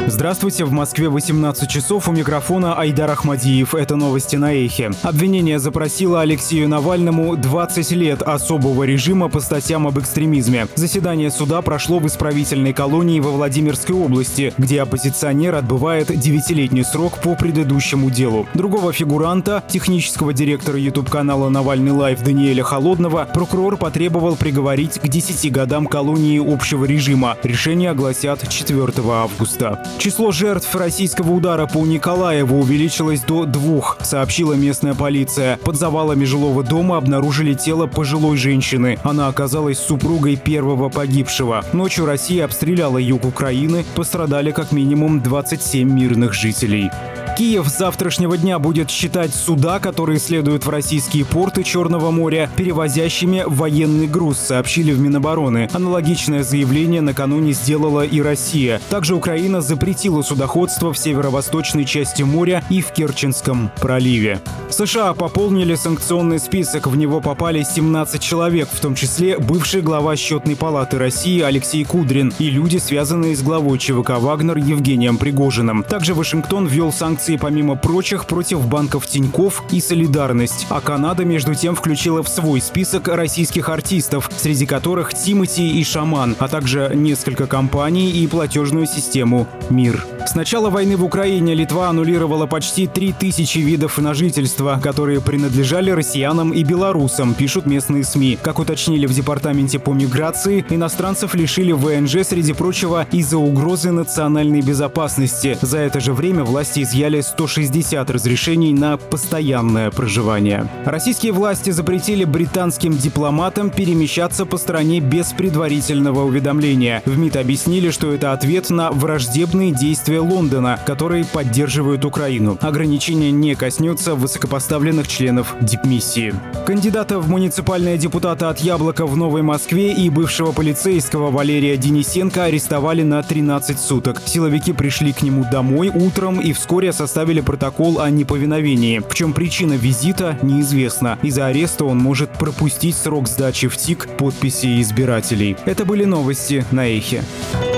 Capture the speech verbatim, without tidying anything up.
Здравствуйте, в Москве восемнадцать часов, у микрофона Айдар Ахмадиев. Это новости на Эхе. Обвинение запросило Алексею Навальному двадцать лет особого режима по статьям об экстремизме. Заседание суда прошло в исправительной колонии во Владимирской области, где оппозиционер отбывает девятилетний срок по предыдущему делу. Другого фигуранта, технического директора YouTube-канала «Навальный лайв» Даниэля Холодного, прокурор потребовал приговорить к десяти годам колонии общего режима. Решение огласят четвёртого августа. Число жертв российского удара по Николаеву увеличилось до двух, сообщила местная полиция. Под завалами жилого дома обнаружили тело пожилой женщины. Она оказалась супругой первого погибшего. Ночью Россия обстреляла юг Украины. Пострадали как минимум двадцать семь мирных жителей. Киев с завтрашнего дня будет считать суда, которые следуют в российские порты Черного моря, перевозящими военный груз, сообщили в Минобороны. Аналогичное заявление накануне сделала и Россия. Также Украина запретила судоходство в северо-восточной части моря и в Керченском проливе. США пополнили санкционный список. В него попали семнадцать человек, в том числе бывший глава Счетной палаты России Алексей Кудрин и люди, связанные с главой ЧВК «Вагнер» Евгением Пригожиным. Также Вашингтон ввел санкции помимо прочих против банков Тинькофф и «Солидарность». А Канада, между тем, включила в свой список российских артистов, среди которых Тимати и Шаман, а также несколько компаний и платежную систему «Мир». С начала войны в Украине Литва аннулировала почти три тысячи видов на жительство, которые принадлежали россиянам и белорусам, пишут местные СМИ. Как уточнили в департаменте по миграции, иностранцев лишили ВНЖ, среди прочего, из-за угрозы национальной безопасности. За это же время власти изъяли сто шестьдесят разрешений на постоянное проживание. Российские власти запретили британским дипломатам перемещаться по стране без предварительного уведомления. В МИД объяснили, что это ответ на враждебные действия Лондона, которые поддерживают Украину. Ограничения не коснутся высокопоставленных членов дипмиссии. Кандидата в муниципальные депутаты от «Яблока» в Новой Москве и бывшего полицейского Валерия Денисенко арестовали на тринадцать суток. Силовики пришли к нему домой утром и вскоре составили протокол о неповиновении. В чем причина визита, неизвестно. Из-за ареста он может пропустить срок сдачи в ТИК подписи избирателей. Это были новости на Эхе.